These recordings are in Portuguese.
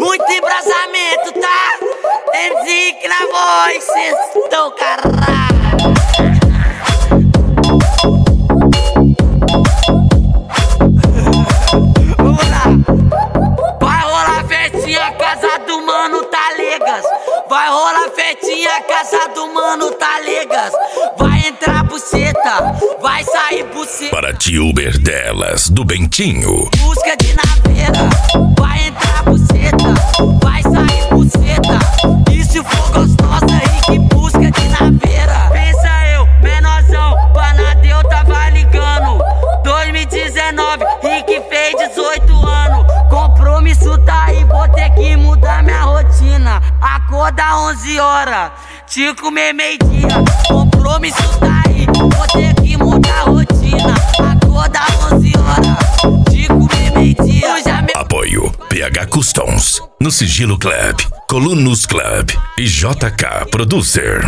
Muito embrasamento, tá? MC que na voz, cês tão caralho. Vamos lá. Vai rolar festinha, casa do mano Talegas. Vai rolar festinha, casa do mano Talegas. Vai entrar buceta, vai sair buceta. Para Uber delas, do Bentinho. Busca de naveira, vai entrar buceta, vai sair buceta. E se for gostosa aí que busca de naveira. Pensa eu, menorzão, Panadeu tava ligando. 2019, Rick fez 18 anos. Compromisso tá aí, vou ter que mudar minha rotina. Acorda 11 horas, te comer meio-dia. Compromisso tá aí, vou ter que mudar a rotina. Acorda 11 horas, te comer meio-dia. Apoio PH Customs, no Sigilo Club, Colunos Club e JK Producer.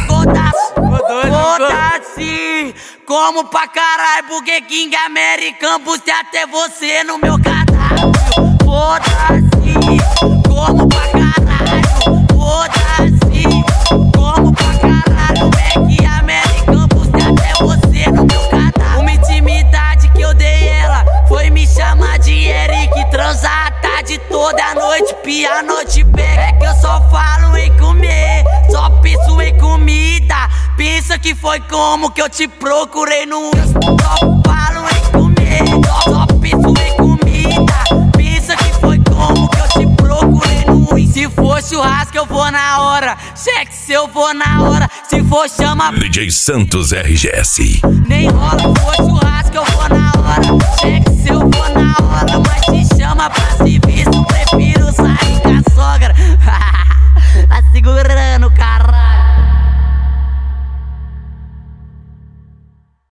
Foda-se, como pra caralho, Burger King American, bustei até você no meu cardápio. Foda-se, como pra caralho, foda-se, como pra caralho, Mac American, bustei até você no meu cardápio. Uma intimidade que eu dei ela foi me chamar de Eric, transar a tarde toda a noite, pia a noite pega. É que eu só falo em comer, só penso em comida. Pensa que foi como que eu te procurei no Insta. Só falo em comer, só penso em comida. Pensa que foi como que eu te procurei no Insta. Se for churrasco eu vou na hora, sexo eu vou na hora. Se for chama DJ Santos RGS. nem rola, se for churrasco eu vou na hora, sexo eu vou na hora. Mas se chama pra serviço, prefiro sair com a sogra. Tá segurando.